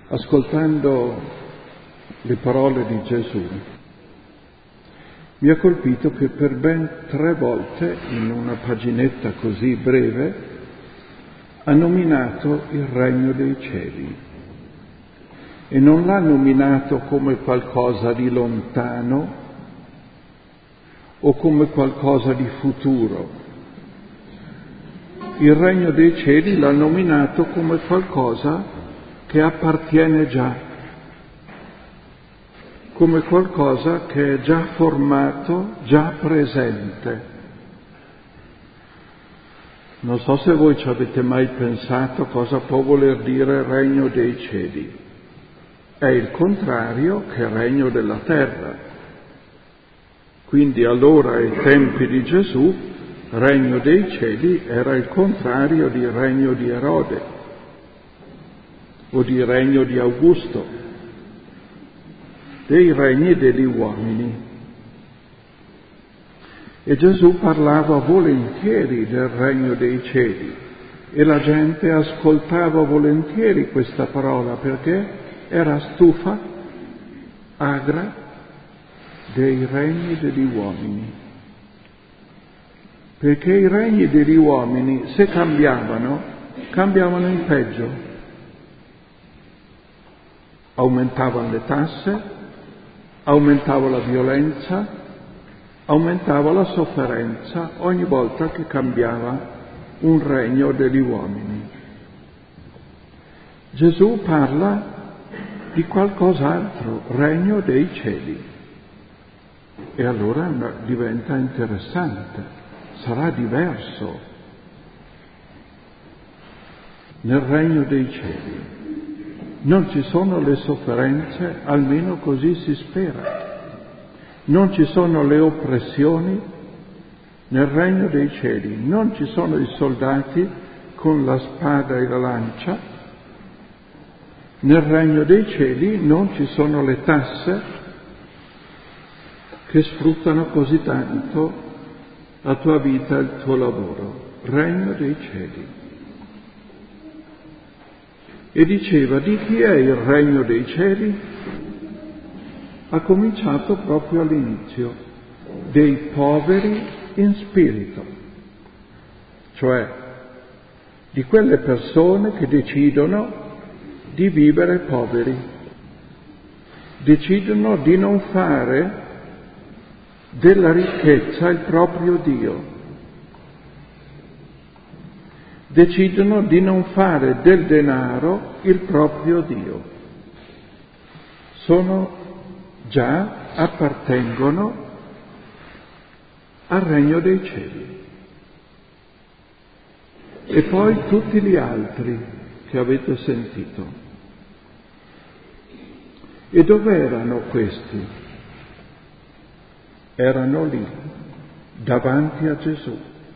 ascoltando le parole di Gesù, mi ha colpito che per ben 3 volte, in una paginetta così breve, ha nominato il regno dei cieli. E non l'ha nominato come qualcosa di lontano o come qualcosa di futuro. Il regno dei cieli l'ha nominato come qualcosa che appartiene già, come qualcosa che è già formato, già presente. Non so se voi ci avete mai pensato cosa può voler dire regno dei cieli. È il contrario che regno della terra. Quindi allora ai tempi di Gesù, regno dei cieli era il contrario di regno di Erode o di regno di Augusto, dei regni degli uomini. E Gesù parlava volentieri del regno dei cieli e la gente ascoltava volentieri questa parola perché era stufa, agra dei regni degli uomini. Perché i regni degli uomini, se cambiavano in peggio. Aumentavano le tasse, aumentava la violenza, aumentava la sofferenza ogni volta che cambiava un regno degli uomini. Gesù parla di qualcos'altro, regno dei cieli. E allora diventa interessante, sarà diverso nel regno dei cieli. Non ci sono le sofferenze, almeno così si spera. Non ci sono le oppressioni nel regno dei cieli. Non ci sono i soldati con la spada e la lancia. Nel regno dei cieli non ci sono le tasse che sfruttano così tanto la tua vita e il tuo lavoro. Regno dei cieli. E diceva di chi è il regno dei cieli? Ha cominciato proprio all'inizio, dei poveri in spirito, cioè di quelle persone che decidono di vivere poveri, decidono di non fare della ricchezza il proprio Dio, decidono di non fare del denaro il proprio Dio. Appartengono al regno dei cieli. E poi tutti gli altri che avete sentito. E dove erano questi? Erano lì, davanti a Gesù.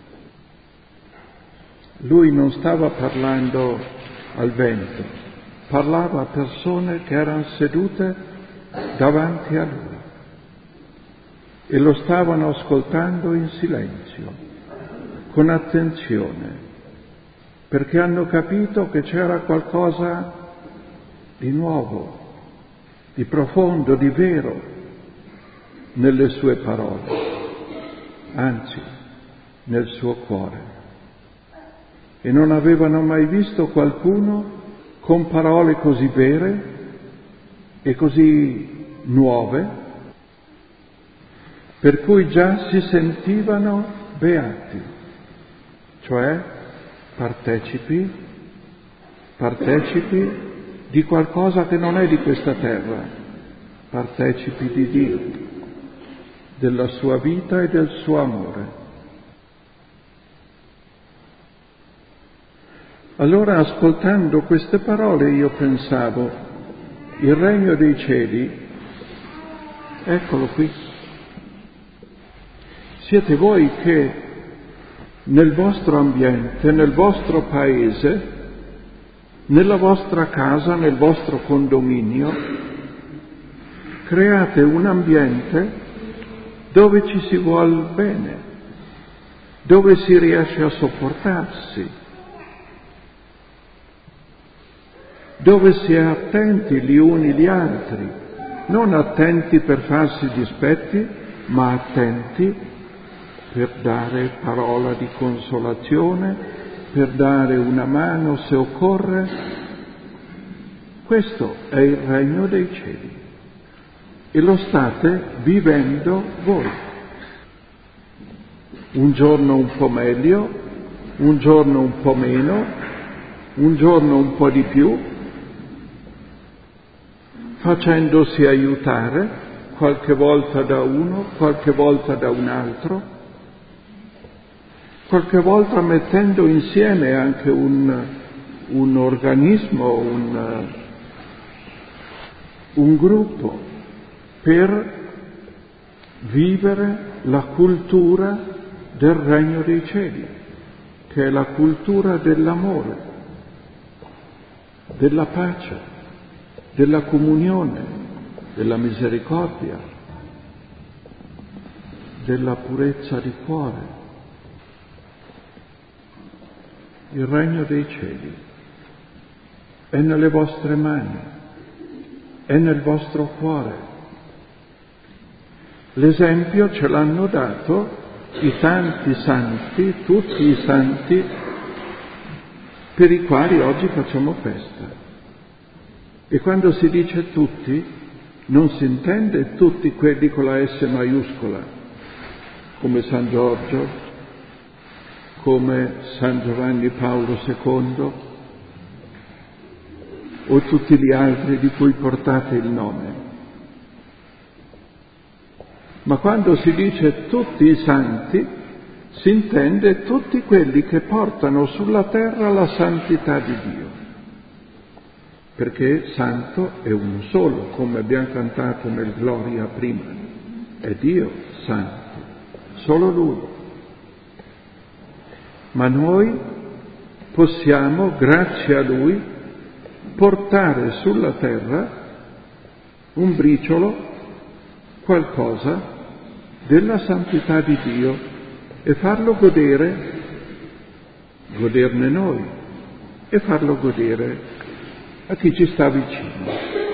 Lui non stava parlando al vento, parlava a persone che erano sedute davanti a lui e lo stavano ascoltando in silenzio, con attenzione, perché hanno capito che c'era qualcosa di nuovo, di profondo, di vero nelle sue parole, anzi nel suo cuore. E non avevano mai visto qualcuno con parole così vere e così nuove, per cui già si sentivano beati, cioè partecipi di qualcosa che non è di questa terra, partecipi di Dio, della sua vita e del suo amore. Allora, ascoltando queste parole, io pensavo, il regno dei cieli, eccolo qui. Siete voi che nel vostro ambiente, nel vostro paese, nella vostra casa, nel vostro condominio, create un ambiente dove ci si vuol bene, dove si riesce a sopportarsi, dove si è attenti gli uni gli altri, non attenti per farsi dispetti, ma attenti per dare parola di consolazione, per dare una mano se occorre. Questo è il regno dei cieli e lo state vivendo voi. Un giorno un po' meglio, un giorno un po' meno, un giorno un po' di più, facendosi aiutare qualche volta da uno, qualche volta da un altro, qualche volta mettendo insieme anche un organismo, un gruppo per vivere la cultura del regno dei cieli, che è la cultura dell'amore, della pace, della comunione, della misericordia, della purezza di cuore. Il regno dei cieli è nelle vostre mani, è nel vostro cuore. L'esempio ce l'hanno dato i tanti santi, tutti i santi per i quali oggi facciamo festa. E quando si dice tutti, non si intende tutti quelli con la S maiuscola, come San Giorgio, come San Giovanni Paolo II o tutti gli altri di cui portate il nome. Ma quando si dice tutti i santi, si intende tutti quelli che portano sulla terra la santità di Dio. Perché santo è uno solo, come abbiamo cantato nel Gloria prima. È Dio santo, solo Lui. Ma noi possiamo, grazie a Lui, portare sulla terra un briciolo, qualcosa della santità di Dio e farlo goderne noi e farlo godere a chi ci sta vicino.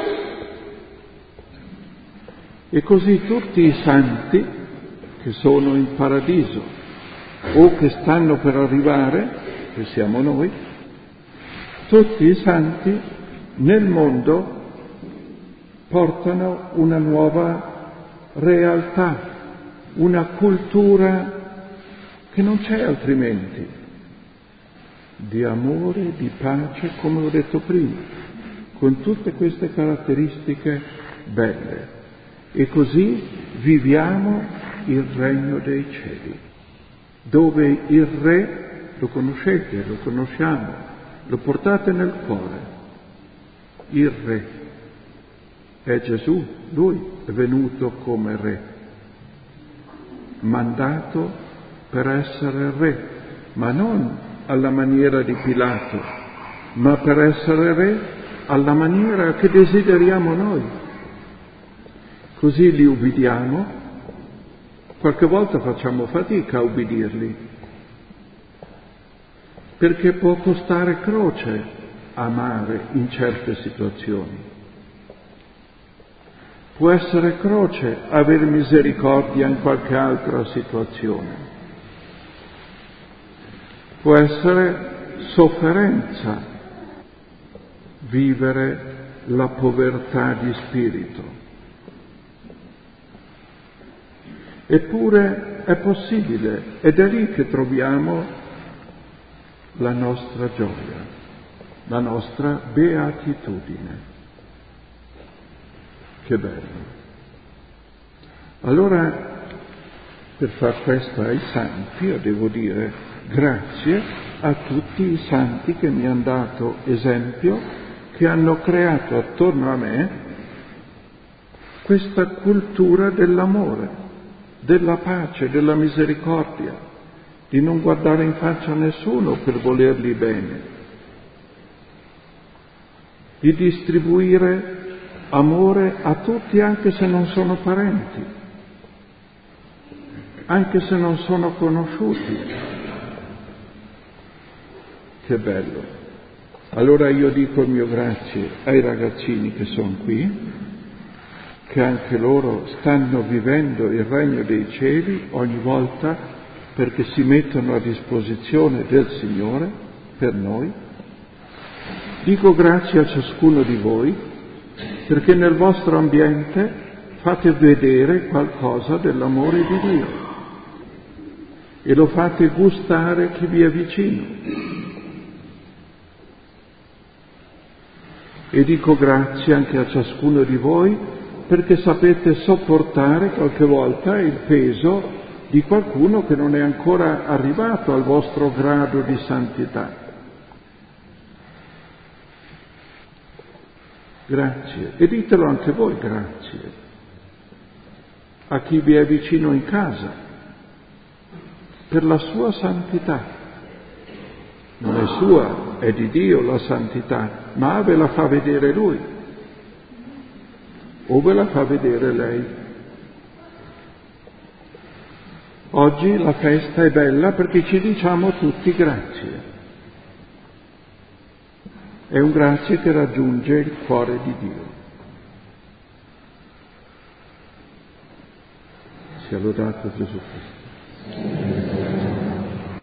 E così tutti i santi che sono in paradiso o che stanno per arrivare, che siamo noi, tutti i santi nel mondo portano una nuova realtà, una cultura che non c'è altrimenti, di amore, di pace, come ho detto prima, con tutte queste caratteristiche belle. E così viviamo il regno dei cieli, dove il Re, lo conoscete, lo conosciamo, lo portate nel cuore, il Re. È Gesù, Lui è venuto come Re, mandato per essere Re, ma non alla maniera di Pilato, ma per essere Re alla maniera che desideriamo noi. Così li ubbidiamo, qualche volta facciamo fatica a ubbidirli, perché può costare croce amare in certe situazioni. Può essere croce avere misericordia in qualche altra situazione. Può essere sofferenza vivere la povertà di spirito. Eppure è possibile ed è lì che troviamo la nostra gioia, la nostra beatitudine. Che bello. Allora, per far festa ai santi, io devo dire grazie a tutti i santi che mi hanno dato esempio, che hanno creato attorno a me questa cultura dell'amore, della pace, della misericordia, di non guardare in faccia a nessuno per volergli bene, di distribuire amore a tutti anche se non sono parenti, anche se non sono conosciuti. Che bello. Allora io dico il mio grazie ai ragazzini che sono qui, che anche loro stanno vivendo il regno dei cieli ogni volta perché si mettono a disposizione del Signore per noi. Dico grazie a ciascuno di voi perché nel vostro ambiente fate vedere qualcosa dell'amore di Dio e lo fate gustare chi vi è vicino. E dico grazie anche a ciascuno di voi perché sapete sopportare qualche volta il peso di qualcuno che non è ancora arrivato al vostro grado di santità. Grazie. E ditelo anche voi grazie a chi vi è vicino in casa per la sua santità. Non è sua, è di Dio la santità, ma ve la fa vedere Lui o ve la fa vedere lei. Oggi la festa è bella perché ci diciamo tutti grazie. È un grazie che raggiunge il cuore di Dio. Sia lodato Gesù Cristo.